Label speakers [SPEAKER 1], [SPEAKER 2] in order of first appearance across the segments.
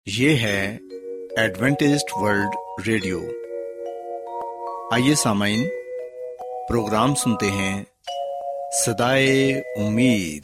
[SPEAKER 1] یہ ہے Adventist world radio. آئیے سامعین، پروگرام سنتے ہیں صدائے امید۔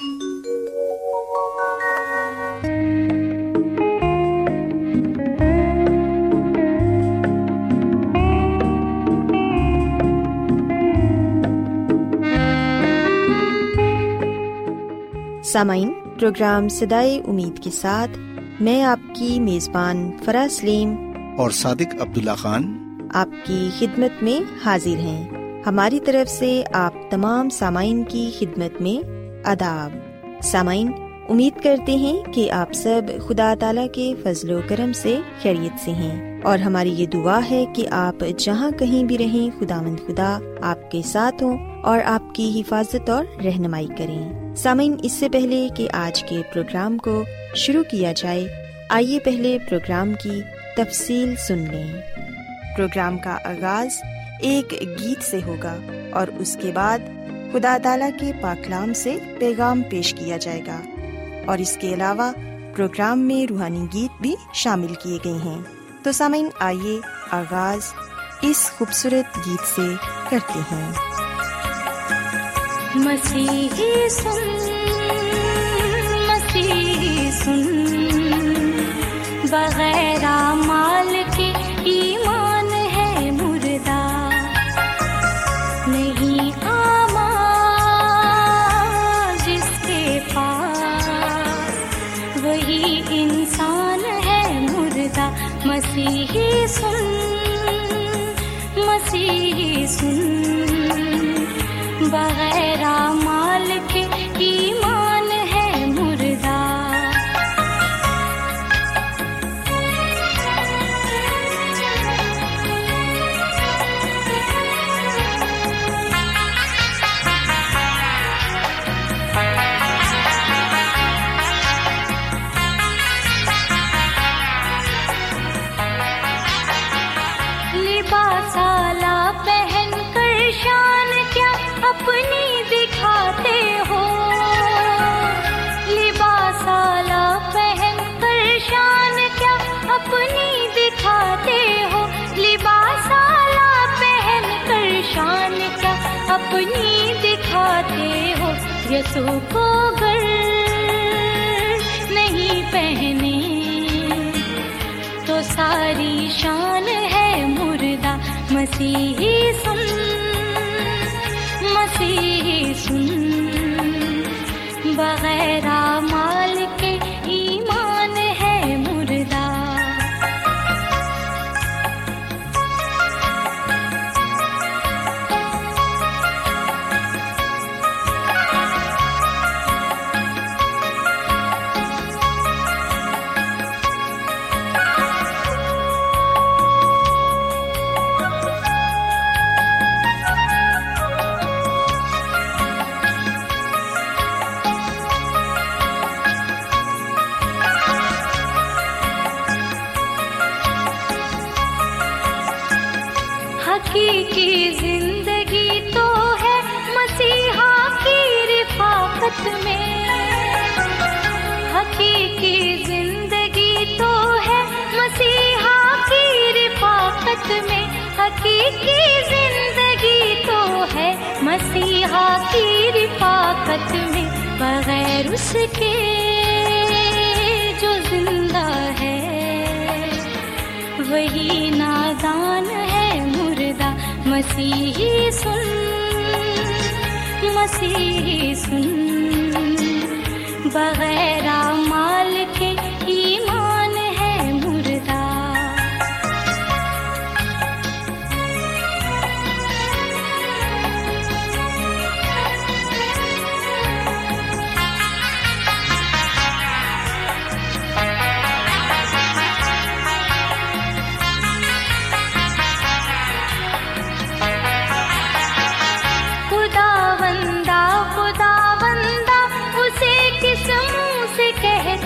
[SPEAKER 2] سامعین، پروگرام صدائے امید کے ساتھ میں آپ کی میزبان فرا سلیم
[SPEAKER 1] اور صادق عبداللہ خان
[SPEAKER 2] آپ کی خدمت میں حاضر ہیں۔ ہماری طرف سے آپ تمام سامعین کی خدمت میں آداب۔ سامعین، امید کرتے ہیں کہ آپ سب خدا تعالیٰ کے فضل و کرم سے خیریت سے ہیں، اور ہماری یہ دعا ہے کہ آپ جہاں کہیں بھی رہیں خداوند خدا آپ کے ساتھ ہوں اور آپ کی حفاظت اور رہنمائی کریں۔ سامعین، اس سے پہلے کہ آج کے پروگرام کو شروع کیا جائے، آئیے پہلے پروگرام کی تفصیل سن لیں۔ پروگرام کا آغاز ایک گیت سے ہوگا اور اس کے بعد خدا تعالیٰ کے پاک کلام سے پیغام پیش کیا جائے گا، اور اس کے علاوہ پروگرام میں روحانی گیت بھی شامل کیے گئے ہیں۔ تو سامعین، آئیے آغاز اس خوبصورت گیت سے کرتے ہیں۔
[SPEAKER 3] مسیحی سن، مسیحی سن، بغیر اعمال کے ایمان ہے مردہ، نہیں اعمال جس کے پاس وہی انسان ہے مردہ۔ مسیحی سن، مسیحی سن، بغیر اعمال کے ایمان ہے مردہ۔ لباس اعلیٰ پہن کر شان کیا اپنی دکھاتے ہو، لباس اعلیٰ پہن کر شان کیا اپنی دکھاتے ہو، لباس اعلیٰ پہن کر شان کیا اپنی دکھاتے ہو۔ یسوع کو گر نہیں پہنے تو ساری شان ہے مردہ۔ مسیحی سن، مسیحی سن، بغیر اعمال کے ایمان ہے مردہ۔ حقیقی زندگی تو ہے مسیحا کی رفاقت میں، حقیقی زندگی تو ہے مسیحا کی رفاقت میں، حقیقی زندگی تو ہے مسیحا کی رفاقت میں۔ بغیر اس کے جو زندہ ہے وہی نادان ہے مردہ۔ مسیحی سن، مسیحی سن، بغیر اعمال کے ایمان ہے مردہ۔ خدا بندہ اسے کس منہ سے کہہ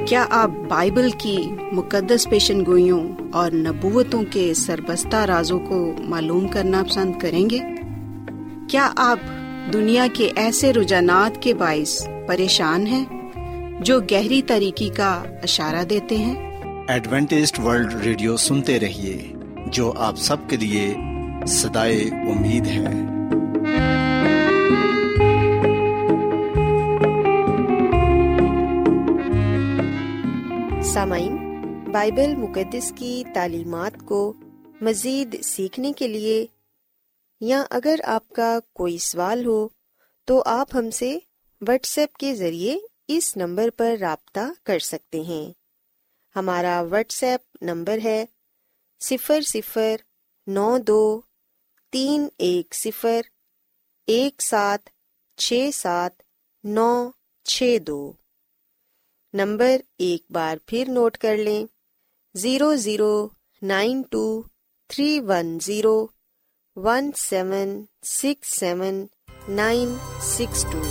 [SPEAKER 4] کیا آپ بائبل کی مقدس پیشن گوئیوں اور نبوتوں کے سربستہ رازوں کو معلوم کرنا پسند کریں گے؟ کیا آپ دنیا کے ایسے رجحانات کے باعث پریشان ہیں جو گہری تاریکی کا اشارہ دیتے ہیں؟
[SPEAKER 1] ایڈوینٹسٹ ورلڈ ریڈیو سنتے رہیے، جو آپ سب کے لیے صدائے امید ہے۔
[SPEAKER 2] سامعین، بائبل مقدس کی تعلیمات کو مزید سیکھنے کے لیے یا اگر آپ کا کوئی سوال ہو تو آپ ہم سے واٹس ایپ کے ذریعے اس نمبر پر رابطہ کر سکتے ہیں۔ ہمارا واٹس ایپ نمبر ہے 00923110176792 نمبر ایک بار پھر نوٹ کر لیں، 009231767962۔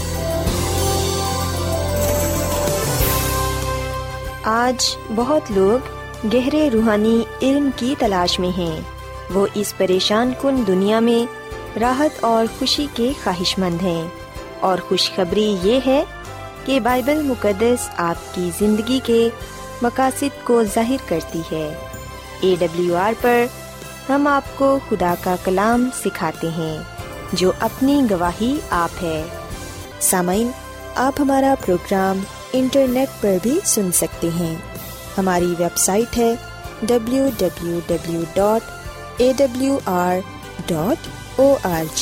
[SPEAKER 2] آج بہت لوگ گہرے روحانی علم کی تلاش میں ہیں۔ وہ اس پریشان کن دنیا میں راحت اور خوشی کے خواہش مند ہیں، اور خوشخبری یہ ہے کہ بائبل مقدس آپ کی زندگی کے مقاصد کو ظاہر کرتی ہے۔ AWR پر ہم آپ کو خدا کا کلام سکھاتے ہیں جو اپنی گواہی آپ ہے۔ سامعین، آپ ہمارا پروگرام انٹرنیٹ پر بھی سن سکتے ہیں۔ ہماری ویب سائٹ ہے www.awr.org۔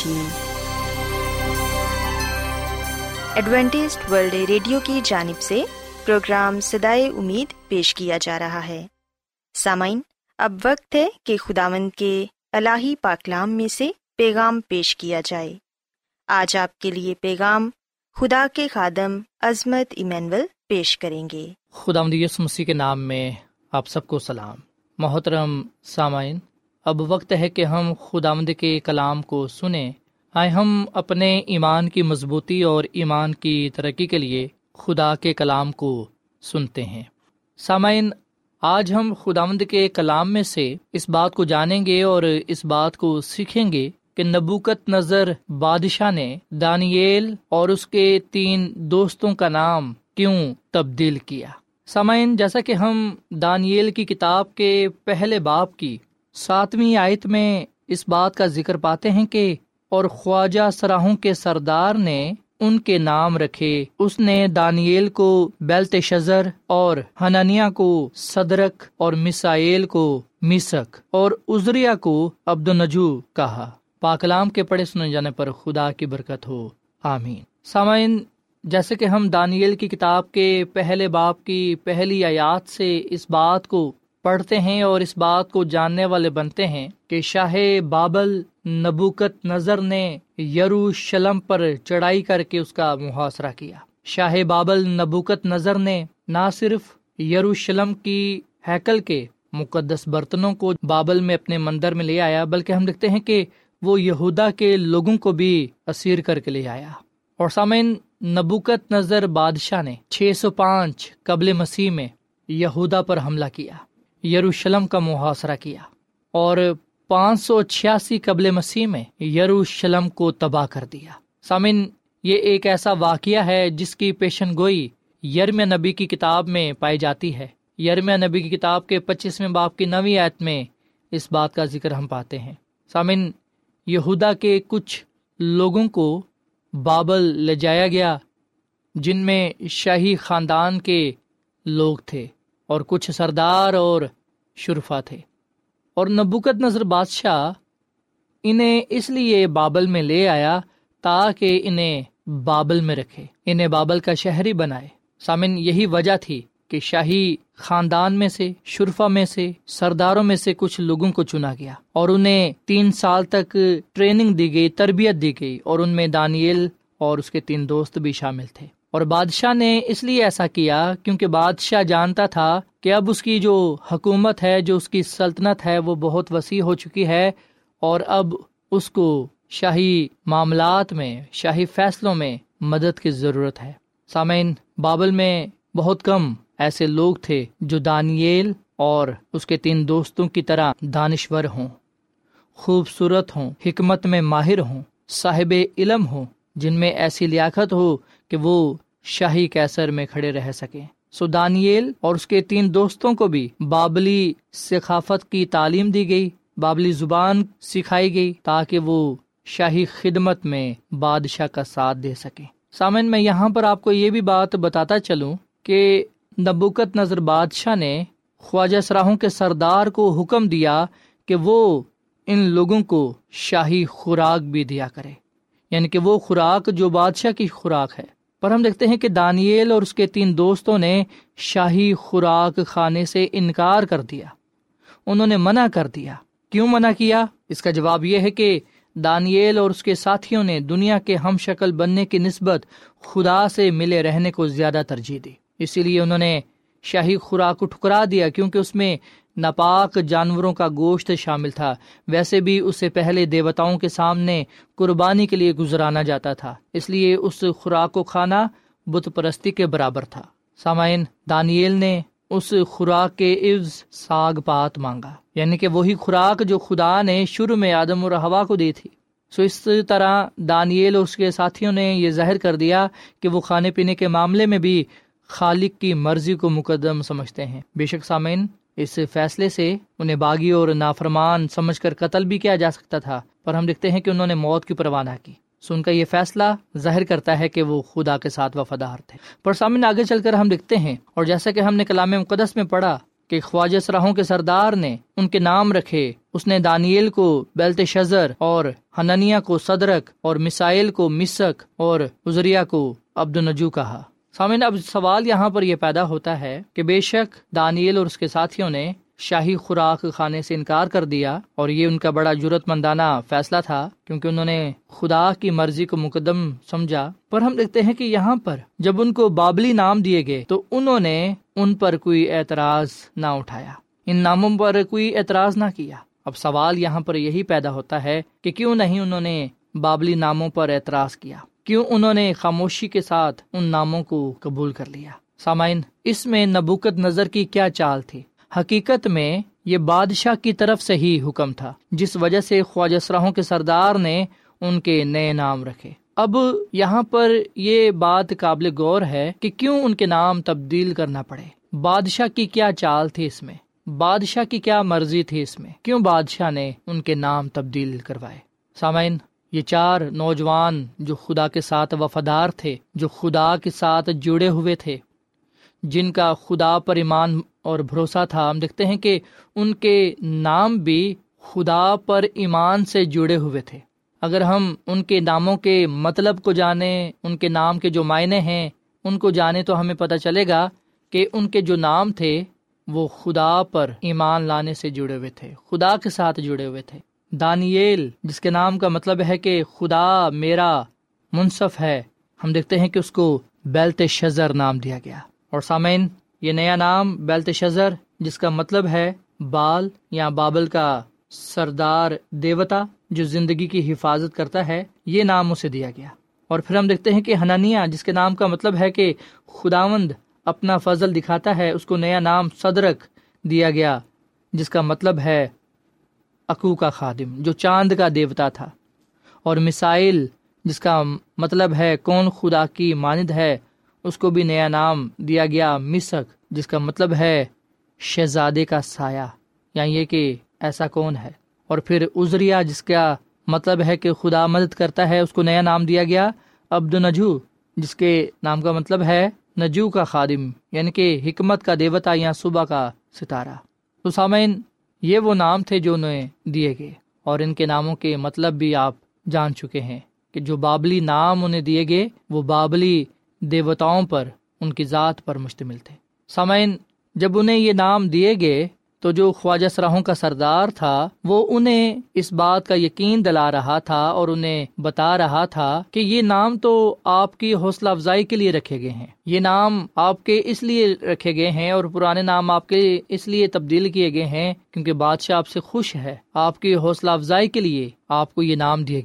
[SPEAKER 2] ایڈوینٹسٹ ورلڈ ریڈیو کی جانب سے پروگرام صدائے امید پیش کیا جا رہا ہے۔ سامعین، اب وقت ہے کہ خداوند کے الہی پاکلام میں سے پیغام پیش کیا جائے۔ آج آپ کے لیے پیغام خدا کے خادم عظمت ایمینول پیش کریں گے۔
[SPEAKER 5] خداوند یسوع مسیح کے نام میں آپ سب کو سلام۔ محترم سامعین، اب وقت ہے کہ ہم خداوند کے کلام کو سنیں۔ آئے ہم اپنے ایمان کی مضبوطی اور ایمان کی ترقی کے لیے خدا کے کلام کو سنتے ہیں۔ سامعین، آج ہم خداوند کے کلام میں سے اس بات کو جانیں گے اور اس بات کو سیکھیں گے کہ نبوکت نظر بادشاہ نے دانییل اور اس کے 3 دوستوں کا نام کیوں تبدیل کیا۔ سامعین، جیسا کہ ہم دانییل کی کتاب کے پہلے باب کی 7ویں آیت میں اس بات کا ذکر پاتے ہیں کہ اور خواجہ سراہوں کے سردار نے ان کے نام رکھے۔ اس نے دانییل کو بیلتشزر اور حنانیہ کو صدرک اور میسائیل کو میسک اور عزریہ کو عبدالنجو کہا۔ پاکلام کے پڑھے سنے جانے پر خدا کی برکت ہو، آمین۔ سامعین، جیسے کہ ہم دانییل کی کتاب کے پہلے باب کی پہلی آیات سے اس بات کو پڑھتے ہیں اور اس بات کو جاننے والے بنتے ہیں کہ شاہ بابل نبوکت نظر نے یروشلم پر چڑھائی کر کے اس کا محاصرہ کیا۔ شاہ بابل نبوکت نظر نے نہ صرف یروشلم کی ہیکل کے مقدس برتنوں کو بابل میں اپنے مندر میں لے آیا، بلکہ ہم دیکھتے ہیں کہ وہ یہودا کے لوگوں کو بھی اسیر کر کے لے آیا۔ اور سامعین، نبوکت نظر بادشاہ نے 605 قبل مسیح میں یہودا پر حملہ کیا، یروشلم کا محاصرہ کیا، اور 586 قبل مسیح میں یروشلم کو تباہ کر دیا۔ سامعین، یہ ایک ایسا واقعہ ہے جس کی پیشن گوئی یرمیہ نبی کی کتاب میں پائی جاتی ہے۔ یرمیہ نبی کی کتاب کے 25ویں باب کی 9ویں آیت میں اس بات کا ذکر ہم پاتے ہیں۔ سامعین، یہودا کے کچھ لوگوں کو بابل لے جایا گیا، جن میں شاہی خاندان کے لوگ تھے اور کچھ سردار اور شرفا تھے، اور نبوکت نظر بادشاہ انہیں اس لیے بابل میں لے آیا تاکہ انہیں بابل میں رکھے، انہیں بابل کا شہری بنائے۔ سامن، یہی وجہ تھی کہ شاہی خاندان میں سے، شرفا میں سے، سرداروں میں سے کچھ لوگوں کو چنا گیا اور انہیں 3 سال تک ٹریننگ دی گئی، تربیت دی گئی، اور ان میں دانییل اور اس کے 3 دوست بھی شامل تھے۔ اور بادشاہ نے اس لیے ایسا کیا کیونکہ بادشاہ جانتا تھا کہ اب اس کی جو حکومت ہے، جو اس کی سلطنت ہے، وہ بہت وسیع ہو چکی ہے، اور اب اس کو شاہی معاملات میں، شاہی فیصلوں میں مدد کی ضرورت ہے۔ سامعین، بابل میں بہت کم ایسے لوگ تھے جو دانییل اور اس کے 3 دوستوں کی طرح دانشور ہوں، خوبصورت ہوں، حکمت میں ماہر ہوں، صاحب علم ہوں، جن میں ایسی لیاقت ہو کہ وہ شاہی کیسر میں کھڑے رہ سکیں۔ دانییل اور اس کے 3 دوستوں کو بھی بابلی ثقافت کی تعلیم دی گئی، بابلی زبان سکھائی گئی تاکہ وہ شاہی خدمت میں بادشاہ کا ساتھ دے سکیں۔ سامعین، میں یہاں پر آپ کو یہ بھی بات بتاتا چلوں کہ نبوکت نظر بادشاہ نے خواجہ سراہوں کے سردار کو حکم دیا کہ وہ ان لوگوں کو شاہی خوراک بھی دیا کرے، یعنی کہ وہ خوراک جو بادشاہ کی خوراک ہے۔ پر ہم دیکھتے ہیں کہ دانییل اور اس کے 3 دوستوں نے شاہی خوراک کھانے سے انکار کر دیا، انہوں نے منع کر دیا۔ کیوں منع کیا؟ اس کا جواب یہ ہے کہ دانییل اور اس کے ساتھیوں نے دنیا کے ہم شکل بننے کی نسبت خدا سے ملے رہنے کو زیادہ ترجیح دی، اسی لیے انہوں نے شاہی خوراک کو ٹھکرا دیا، کیونکہ اس میں ناپاک جانوروں کا گوشت شامل تھا۔ ویسے بھی اس سے پہلے دیوتاؤں کے سامنے قربانی کے لیے گزرانا جاتا تھا، اس لیے اس خوراک کو کھانا بت پرستی کے برابر تھا۔ سامعین، دانییل نے اس خوراک کے عوض ساگ پات مانگا، یعنی کہ وہی خوراک جو خدا نے شروع میں آدم اور حوا کو دی تھی۔ اس طرح دانییل اور اس کے ساتھیوں نے یہ ظاہر کر دیا کہ وہ کھانے پینے کے معاملے میں بھی خالق کی مرضی کو مقدم سمجھتے ہیں۔ بے شک سامعین، اس فیصلے سے انہیں باغی اور نافرمان سمجھ کر قتل بھی کیا جا سکتا تھا، پر ہم دیکھتے ہیں کہ انہوں نے موت کی پرواہ نہ کی۔ ان کا یہ فیصلہ ظاہر کرتا ہے کہ وہ خدا کے ساتھ وفادار تھے۔ پر سامنے آگے چل کر ہم دیکھتے ہیں، اور جیسا کہ ہم نے کلام مقدس میں پڑھا کہ خواجہ سراہوں کے سردار نے ان کے نام رکھے۔ اس نے دانییل کو بیلتشزر اور حنانیہ کو صدرک اور میسائیل کو مسک اور عزریہ کو عبدالنجو کہا۔ سامعین، اب سوال یہاں پر یہ پیدا ہوتا ہے کہ بے شک دانییل اور اس کے ساتھیوں نے شاہی خوراک کھانے سے انکار کر دیا، اور یہ ان کا بڑا جرأت مندانہ فیصلہ تھا، کیونکہ انہوں نے خدا کی مرضی کو مقدم سمجھا۔ پر ہم دیکھتے ہیں کہ یہاں پر جب ان کو بابلی نام دیے گئے تو انہوں نے ان پر کوئی اعتراض نہ اٹھایا، ان ناموں پر کوئی اعتراض نہ کیا۔ اب سوال یہاں پر یہی پیدا ہوتا ہے کہ کیوں نہیں انہوں نے بابلی ناموں پر اعتراض کیا، کیوں انہوں نے خاموشی کے ساتھ ان ناموں کو قبول کر لیا۔ سامعین، اس میں نبوکت نظر کی کیا چال تھی؟ حقیقت میں یہ بادشاہ کی طرف سے ہی حکم تھا، جس وجہ سے خواجہ سراہوں کے سردار نے ان کے نئے نام رکھے۔ اب یہاں پر یہ بات قابل غور ہے کہ کیوں ان کے نام تبدیل کرنا پڑے، بادشاہ کی کیا چال تھی اس میں، بادشاہ کی کیا مرضی تھی اس میں، کیوں بادشاہ نے ان کے نام تبدیل کروائے۔ سامعین، یہ 4 نوجوان جو خدا کے ساتھ وفادار تھے، جو خدا کے ساتھ جڑے ہوئے تھے، جن کا خدا پر ایمان اور بھروسہ تھا، ہم دیکھتے ہیں کہ ان کے نام بھی خدا پر ایمان سے جڑے ہوئے تھے۔ اگر ہم ان کے ناموں کے مطلب کو جانیں، ان کے نام کے جو معنی ہیں ان کو جانیں، تو ہمیں پتہ چلے گا کہ ان کے جو نام تھے وہ خدا پر ایمان لانے سے جڑے ہوئے تھے، خدا کے ساتھ جڑے ہوئے تھے۔ دانییل، جس کے نام کا مطلب ہے کہ خدا میرا منصف ہے، ہم دیکھتے ہیں کہ اس کو بیلتشزر نام دیا گیا۔ اور سامعین، یہ نیا نام بیلتشزر، جس کا مطلب ہے بال یا بابل کا سردار دیوتا جو زندگی کی حفاظت کرتا ہے، یہ نام اسے دیا گیا۔ اور پھر ہم دیکھتے ہیں کہ حنانیہ، جس کے نام کا مطلب ہے کہ خداوند اپنا فضل دکھاتا ہے، اس کو نیا نام صدرک دیا گیا، جس کا مطلب ہے اکو کا خادم، جو چاند کا دیوتا تھا۔ اور میسائیل، جس کا مطلب ہے کون خدا کی مانند ہے، اس کو بھی نیا نام دیا گیا مسک، جس کا مطلب ہے شہزادے کا سایہ، یعنی یہ کہ ایسا کون ہے۔ اور پھر عزریہ، جس کا مطلب ہے کہ خدا مدد کرتا ہے، اس کو نیا نام دیا گیا عبدالنجو، جس کے نام کا مطلب ہے نجو کا خادم، یعنی کہ حکمت کا دیوتا یا صبح کا ستارہ۔ تو سامعین، یہ وہ نام تھے جو انہیں دیے گئے، اور ان کے ناموں کے مطلب بھی آپ جان چکے ہیں کہ جو بابلی نام انہیں دیے گئے وہ بابلی دیوتاؤں پر، ان کی ذات پر مشتمل تھے۔ سامعین، جب انہیں یہ نام دیے گئے تو جو خواجہ سراہوں کا سردار تھا وہ انہیں اس بات کا یقین دلا رہا تھا اور انہیں بتا رہا تھا کہ یہ نام تو آپ کی حوصلہ افزائی کے لیے رکھے گئے ہیں، یہ نام آپ کے اس لیے رکھے گئے ہیں، اور پرانے نام آپ کے اس لیے تبدیل کیے گئے ہیں کیونکہ بادشاہ آپ سے خوش ہے، آپ کی حوصلہ افزائی کے لیے آپ کو یہ نام دیے گئے ہیں۔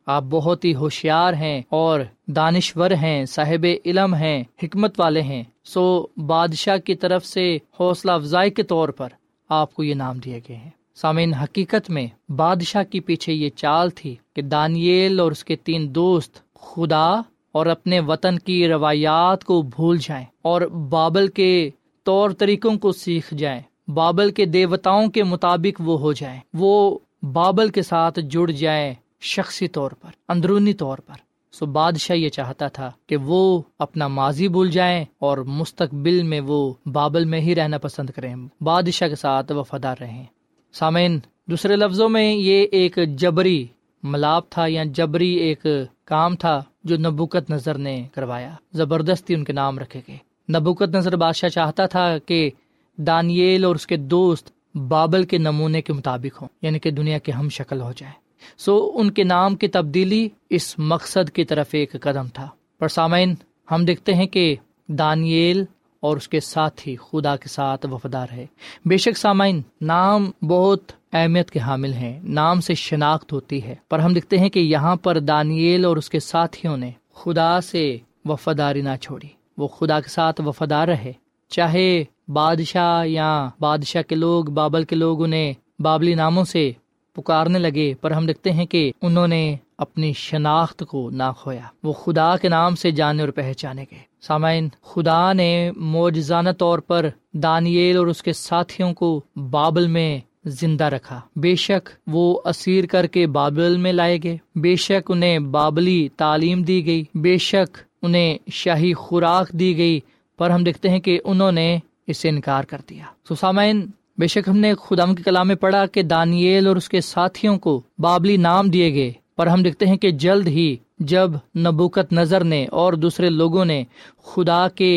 [SPEAKER 5] آپ بہت ہی ہوشیار ہیں اور دانشور ہیں، صاحب علم ہیں، حکمت والے ہیں۔ سو بادشاہ کی طرف سے حوصلہ افزائی کے طور پر آپ کو یہ نام دیے گئے ہیں۔ سامعین، حقیقت میں بادشاہ کے پیچھے یہ چال تھی کہ دانییل اور اس کے 3 دوست خدا اور اپنے وطن کی روایات کو بھول جائیں اور بابل کے طور طریقوں کو سیکھ جائیں، بابل کے دیوتاؤں کے مطابق وہ ہو جائیں، وہ بابل کے ساتھ جڑ جائیں شخصی طور پر، اندرونی طور پر۔ سو بادشاہ یہ چاہتا تھا کہ وہ اپنا ماضی بھول جائیں اور مستقبل میں وہ بابل میں ہی رہنا پسند کریں، بادشاہ کے ساتھ وفادار رہیں۔ سامعین، دوسرے لفظوں میں یہ ایک جبری ملاپ تھا یا جبری ایک کام تھا جو نبوکت نظر نے کروایا، زبردستی ان کے نام رکھے گئے۔ نبوکت نظر بادشاہ چاہتا تھا کہ دانییل اور اس کے دوست بابل کے نمونے کے مطابق ہوں، یعنی کہ دنیا کے ہم شکل ہو جائیں۔ سو ان کے نام کی تبدیلی اس مقصد کی طرف ایک قدم تھا۔ پر سامعین، ہم دیکھتے ہیں کہ دانییل اور اس کے ساتھی خدا کے ساتھ وفادار ہے۔ بے شک سامعین، نام بہت اہمیت کے حامل ہیں، نام سے شناخت ہوتی ہے، پر ہم دیکھتے ہیں کہ یہاں پر دانییل اور اس کے ساتھیوں نے خدا سے وفاداری نہ چھوڑی، وہ خدا کے ساتھ وفادار رہے، چاہے بادشاہ یا بادشاہ کے لوگ، بابل کے لوگ انہیں بابلی ناموں سے پکارنے لگے، پر ہم دیکھتے ہیں کہ انہوں نے اپنی شناخت کو نہ کھویا، وہ خدا کے نام سے جانے اور پہچانے گئے۔ سامعین، خدا نے معجزانہ طور پر دانییل اور اس کے ساتھیوں کو بابل میں زندہ رکھا۔ بے شک وہ اسیر کر کے بابل میں لائے گئے، بے شک انہیں بابلی تعلیم دی گئی، بے شک انہیں شاہی خوراک دی گئی، پر ہم دیکھتے ہیں کہ انہوں نے اس سے انکار کر دیا۔ سو سامعین، بے شک ہم نے خدا کے کلام میں پڑھا کہ دانییل اور اس کے ساتھیوں کو بابلی نام دیے گئے، پر ہم دیکھتے ہیں کہ جلد ہی جب نبوکت نظر نے اور دوسرے لوگوں نے خدا کے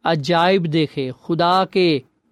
[SPEAKER 5] عجائب دیکھے، خدا کے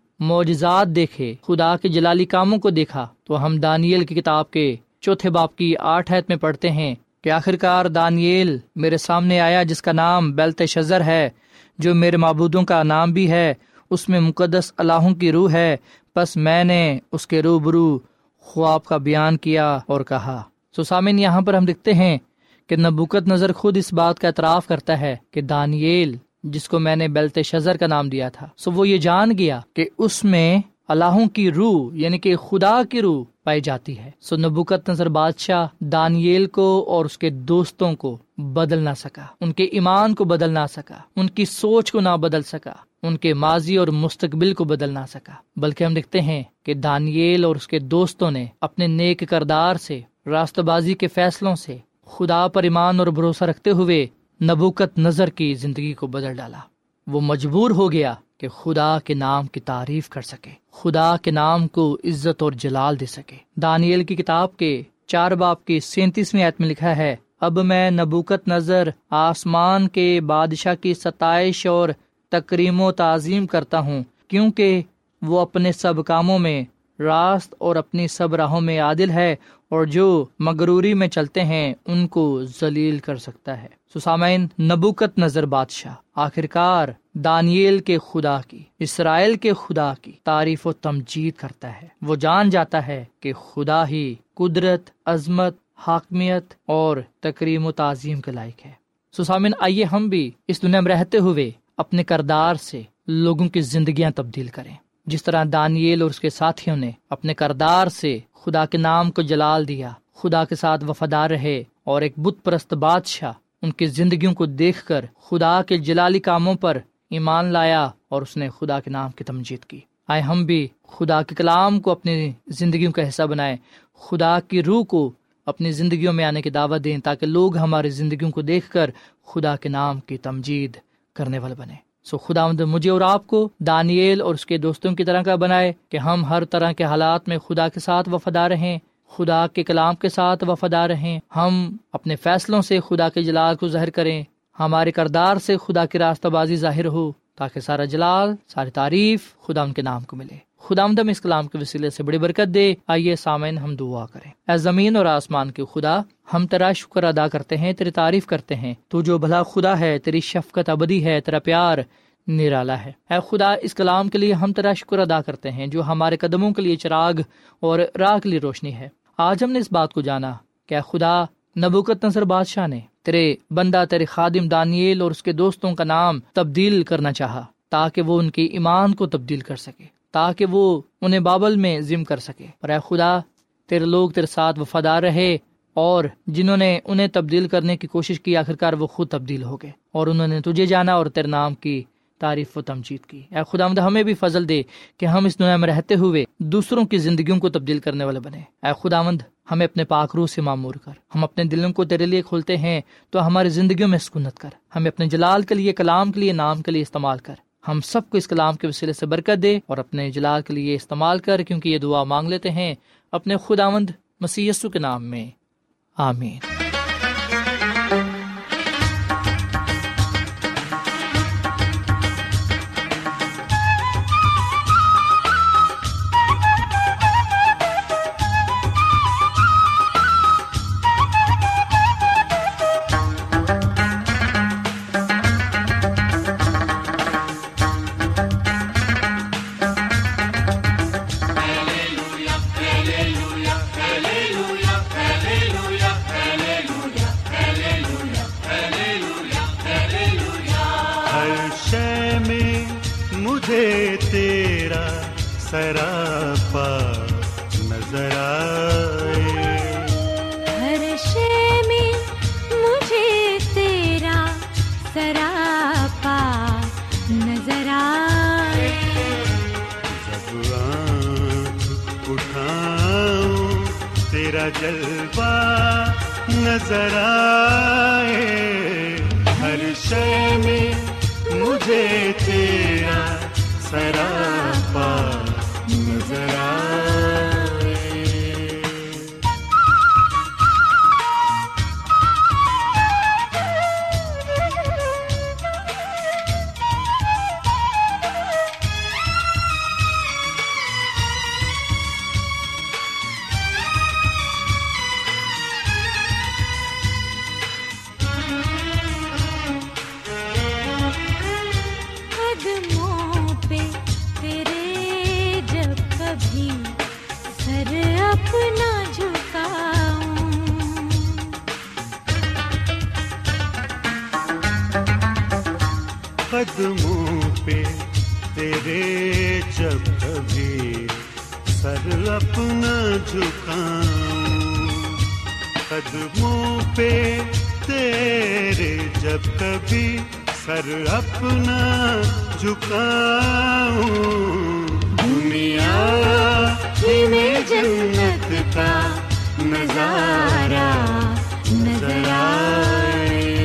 [SPEAKER 5] معجزات دیکھے، خدا کے جلالی کاموں کو دیکھا، تو ہم دانییل کی کتاب کے 4 باب کی 8 آیت میں پڑھتے ہیں کہ آخرکار دانییل میرے سامنے آیا جس کا نام بیلتشزر ہے، جو میرے معبودوں کا نام بھی ہے، اس میں مقدس الہوں کی روح ہے، پس میں نے اس کے روبرو خواب کا بیان کیا اور کہا۔ سو سامعین، یہاں پر ہم دیکھتے ہیں کہ نبوکت نظر خود اس بات کا اعتراف کرتا ہے کہ دانییل جس کو میں نے بیلتشزر کا نام دیا تھا، سو وہ یہ جان گیا کہ اس میں الہوں کی روح یعنی کہ خدا کی روح پائی جاتی ہے۔ سو نبوکت نظر بادشاہ دانییل کو اور اس کے دوستوں کو بدل نہ سکا، ان کے ایمان کو بدل نہ سکا، ان کی سوچ کو نہ بدل سکا، ان کے ماضی اور مستقبل کو بدل نہ سکا، بلکہ ہم دیکھتے ہیں کہ دانییل اور اس کے دوستوں نے اپنے نیک کردار سے، راستہ بازی کے فیصلوں سے، خدا پر ایمان اور بھروسہ رکھتے ہوئے نبوکت نظر کی زندگی کو بدل ڈالا۔ وہ مجبور ہو گیا کہ خدا کے نام کی تعریف کر سکے، خدا کے نام کو عزت اور جلال دے سکے۔ دانییل کی کتاب کے 4 باب کی 37ویں آیت میں لکھا ہے، اب میں نبوکت نظر آسمان کے بادشاہ کی ستائش اور تکریم و تعظیم کرتا ہوں، کیونکہ وہ اپنے سب کاموں میں راست اور اپنی سب راہوں میں عادل ہے، اور جو مغروری میں چلتے ہیں ان کو ذلیل کر سکتا ہے۔ سامعین، نبوکت نظر بادشاہ آخرکار دانییل کے خدا کی، اسرائیل کے خدا کی تعریف و تمجید کرتا ہے۔ وہ جان جاتا ہے کہ خدا ہی قدرت، عظمت، حاکمیت اور تکریم و تعظیم کے لائق ہے۔ سامعین، آئیے ہم بھی اس دنیا میں رہتے ہوئے اپنے کردار سے لوگوں کی زندگیاں تبدیل کریں، جس طرح دانییل اور اس کے ساتھیوں نے اپنے کردار سے خدا کے نام کو جلال دیا، خدا کے ساتھ وفادار رہے، اور ایک بت پرست بادشاہ ان کی زندگیوں کو دیکھ کر خدا کے جلالی کاموں پر ایمان لایا اور اس نے خدا کے نام کی تمجید کی۔ آئے ہم بھی خدا کے کلام کو اپنی زندگیوں کا حصہ بنائیں، خدا کی روح کو اپنی زندگیوں میں آنے کی دعوت دیں، تاکہ لوگ ہماری زندگیوں کو دیکھ کر خدا کے نام کی تمجید کرنے والے بنے۔ خداوند مجھے اور آپ کو دانییل اور اس کے دوستوں کی طرح کا بنائے کہ ہم ہر طرح کے حالات میں خدا کے ساتھ وفادار رہیں، خدا کے کلام کے ساتھ وفادار رہیں، ہم اپنے فیصلوں سے خدا کے جلال کو ظاہر کریں، ہمارے کردار سے خدا کی راستہ بازی ظاہر ہو، تاکہ سارا جلال، ساری تعریف خدا ان کے نام کو ملے۔ خداوند ہم اس کلام کے وسیلے سے بڑی برکت دے۔ آئیے سامعین ہم دعا کریں۔ اے زمین اور آسمان کے خدا، ہم تیرا شکر ادا کرتے ہیں، تیری تعریف کرتے ہیں، تو جو بھلا خدا ہے، تیری شفقت ابدی ہے، تیرا پیار نرالا ہے۔ اے خدا، اس کلام کے لیے ہم تیرا شکر ادا کرتے ہیں جو ہمارے قدموں کے لیے چراغ اور راہ کے لیے روشنی ہے۔ آج ہم نے اس بات کو جانا کہ اے خدا، نبوکدنصر بادشاہ نے تیرے بندہ تیرے خادم دانیل اور اس کے دوستوں کا نام تبدیل کرنا چاہا تاکہ وہ ان کے ایمان کو تبدیل کر سکے، تاکہ وہ انہیں بابل میں ضم کر سکے۔ پر اے خدا، تیرے لوگ تیرے ساتھ وفادار رہے، اور جنہوں نے انہیں تبدیل کرنے کی کوشش کی آخرکار وہ خود تبدیل ہو گئے اور انہوں نے تجھے جانا اور تیرے نام کی تعریف و تمجید کی۔ اے خداوند، ہمیں بھی فضل دے کہ ہم اس دنیا میں رہتے ہوئے دوسروں کی زندگیوں کو تبدیل کرنے والے بنے۔ اے خداوند، ہمیں اپنے پاک روح سے معمور کر، ہم اپنے دلوں کو تیرے لیے کھولتے ہیں تو ہماری زندگیوں میں سکونت کر، ہمیں اپنے جلال کے لیے، کلام کے لیے، نام کے لیے استعمال کر۔ ہم سب کو اس کلام کے وسیلے سے برکت دے اور اپنے جلال کے لیے استعمال کر، کیونکہ یہ دعا مانگ لیتے ہیں اپنے خداوند مسیح یسوع کے نام میں، آمین۔
[SPEAKER 6] تیرا جلوہ نظر آئے، ہر شے میں مجھے تیرا سراپا نظر آئے۔ قدموں پہ تیرے جب کبھی سر اپنا جھکاؤں، قدموں پہ تیرے جب کبھی سر اپنا جھکاؤں، دنیا میں جنت کا نظارہ نظر آئے۔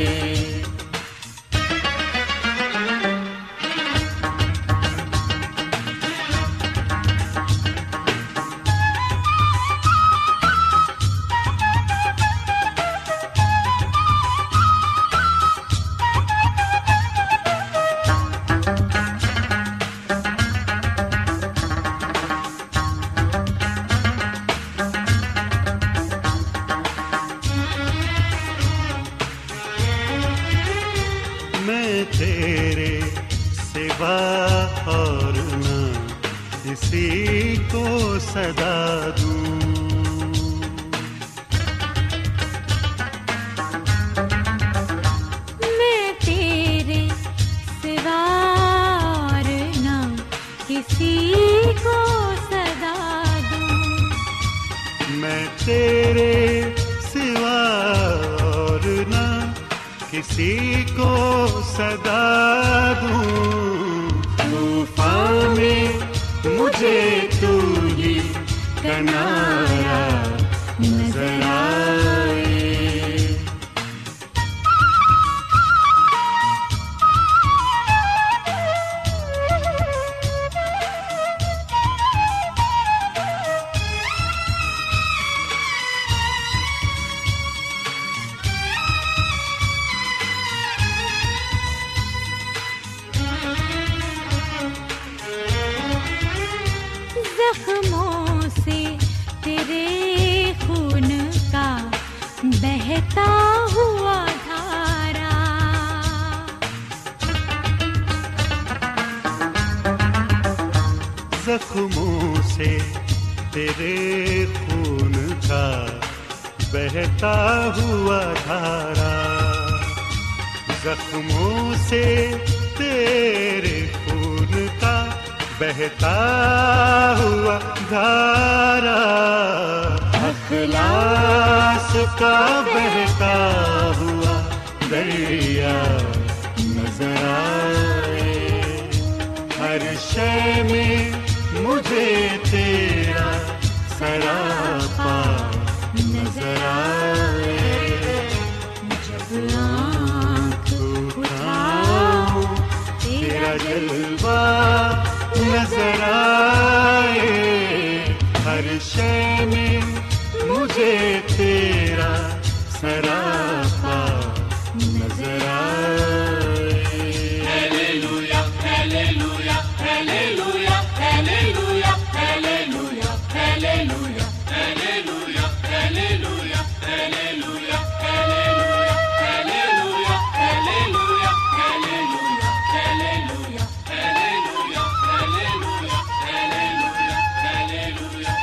[SPEAKER 6] تیرے سوا اور نہ کسی کو صدا دوں،
[SPEAKER 3] میں تیرے سوا اور نہ کسی کو صدا دوں،
[SPEAKER 6] میں تیرے سوا اور نہ کسی کو صدا دوں، طوفان میں مجھے تو ہی کنارہ نظر آئے۔
[SPEAKER 3] زخموں سے تیرے خون کا بہتا ہوا دھارا،
[SPEAKER 6] زخموں سے تیرے خون کا بہتا ہوا دھارا، زخموں سے تیرے خون کا بہتا ہوا دھارا، اخلاص کا بہتا ہوا دریا نظر آئے، ہر شے میں مجھے تیرا سراپا نظر آئے، جب آنکھ اٹھاؤں تیرا جلوہ نظر آئے، ہر شے میں مجھے تیرا سراپا نظر آئے۔ Hallelujah hallelujah hallelujah hallelujah hallelujah hallelujah hallelujah hallelujah hallelujah hallelujah hallelujah hallelujah hallelujah hallelujah hallelujah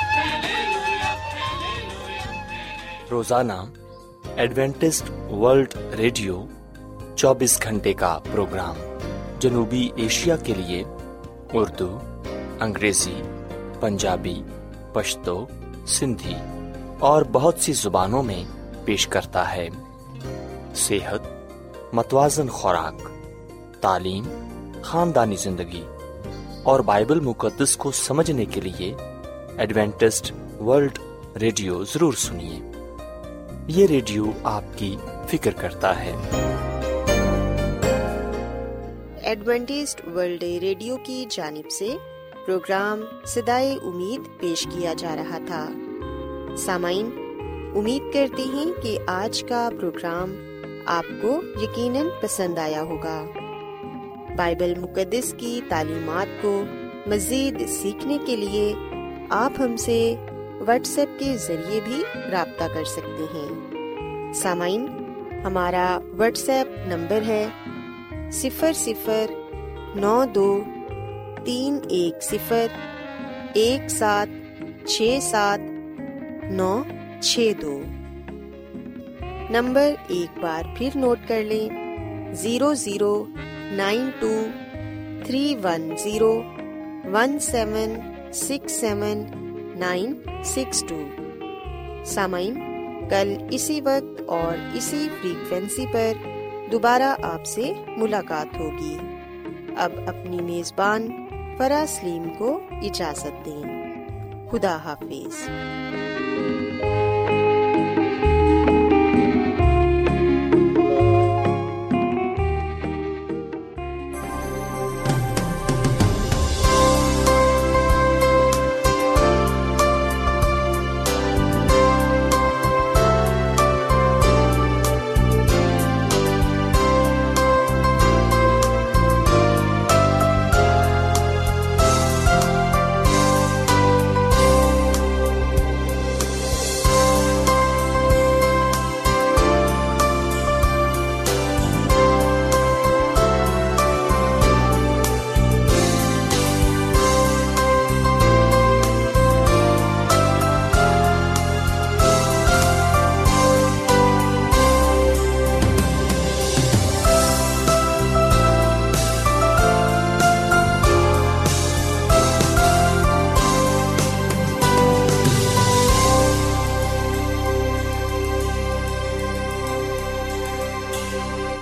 [SPEAKER 6] hallelujah.
[SPEAKER 7] روزانہ ایڈوینٹسٹ ورلڈ ریڈیو 24 گھنٹے کا پروگرام جنوبی ایشیا کے لیے اردو، انگریزی، پنجابی، پشتو، سندھی اور بہت سی زبانوں میں پیش کرتا ہے۔ صحت، متوازن خوراک، تعلیم، خاندانی زندگی اور بائبل مقدس کو سمجھنے کے لیے ایڈوینٹسٹ ورلڈ ریڈیو ضرور سنیے۔ یہ ریڈیو آپ کی فکر کرتا ہے۔
[SPEAKER 2] ایڈوینٹسٹ ورلڈ ریڈیو کی جانب سے پروگرام صدائے امید پیش کیا جا رہا تھا۔ سامعین، امید کرتے ہیں کہ آج کا پروگرام آپ کو یقیناً پسند آیا ہوگا۔ بائبل مقدس کی تعلیمات کو مزید سیکھنے کے لیے آپ ہم سے واٹس ایپ کے ذریعے بھی رابطہ کر سکتے ہیں۔ سامعین، ہمارا واٹس ایپ نمبر ہے 00923101767962۔ نمبر ایک بار پھر نوٹ کر لیں، 009231767962۔ سامعین، کل اسی وقت اور اسی فریکوینسی پر دوبارہ آپ سے ملاقات ہوگی۔ اب اپنی میزبان فرا سلیم کو اجازت دیں۔ خدا حافظ۔